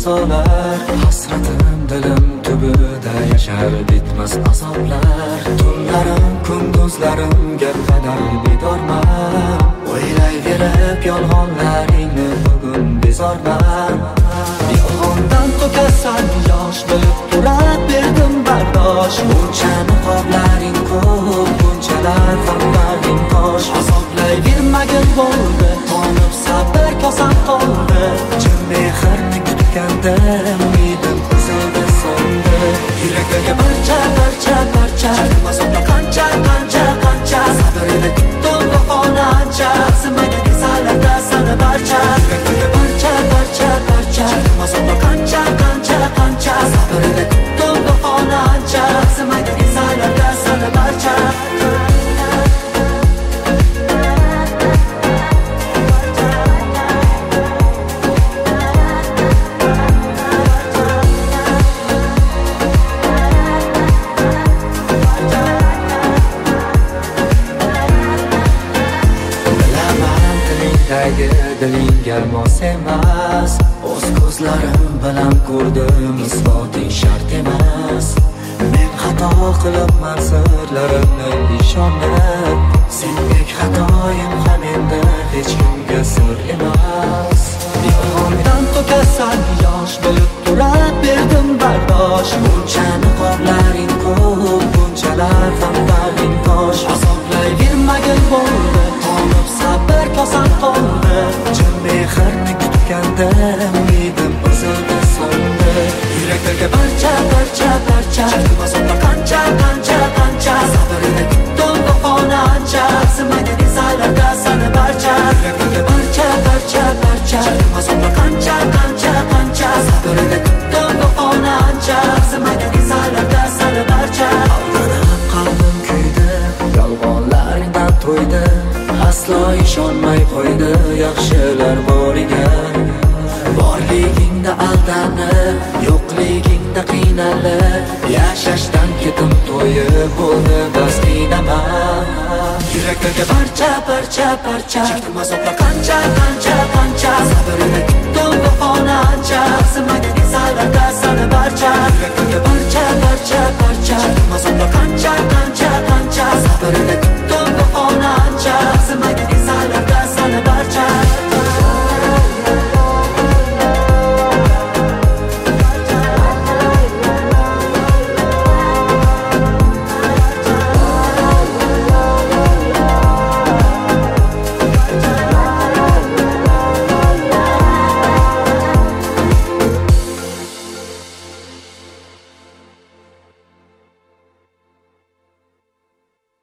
solar. Hasratim dilim tubida yashar bitmas azoblar. Tunlarim kunduzlarimga qadar bedorman. O'ylayverib yolg'onlaringni bugun bezorman. Yolg'ondan to'kasan yosh bo'lib turib berdim bardosh. Buncha niqoblaring ko'p, bunchalar fanlaring tosh. Azoblayvermagin bo'ldi, qonib sabr kosam qoldi. Chin mehrni kutgandim, umidim uzildi so'ndi. Yurakdagi barcha azoblar qancha sabrni kutdim vafoni ancha. Simaydi kesalarda sani barcha. Yurakdagi barcha azoblar qancha sabrni kutdim vafoni ancha. Simaydi kesalarda sani barcha. Dilingga mos emas, o'z ko'zlarim bilan ko'rdim, isboting shart emas. Men xato qilibman sirlarimni ishonib, sendek xatoyim ham endi hech kimga sir emas. Yolg'ondan to'kasan yosh bo'lib turib berdim bardosh. Buncha niqoblaring ko'p, bunchalar fanlaring tosh. Azoblayvermagin bo'ldi, qonib sabr kosam qoldi. Chin mehrni kutgandim, umidim uzildi so'ndi. Yurakdagi barcha azoblar qancha sabrni kutdim vafoni ancha. Simaydi desalarda sani barcha. Yurakdagi barcha azoblar qancha sabrni kutdim vafoni ancha. Simaydi desalarda sani barcha. Aldanib qalbim kuydi, yolg'onlaringdan to'ydi. Aslo ishonmay qo'ydi yaxshilar boriga. Borligingda aldanib, yo'qligingda qiynalib, yashashdan ketim to'yib bo'ldi bas qiynaman. Yurakdagi barcha chekdim azoblar qancha sabrni kutdim vafoni ancha. Simaydi desalarda sani barcha. Yurakdagi barcha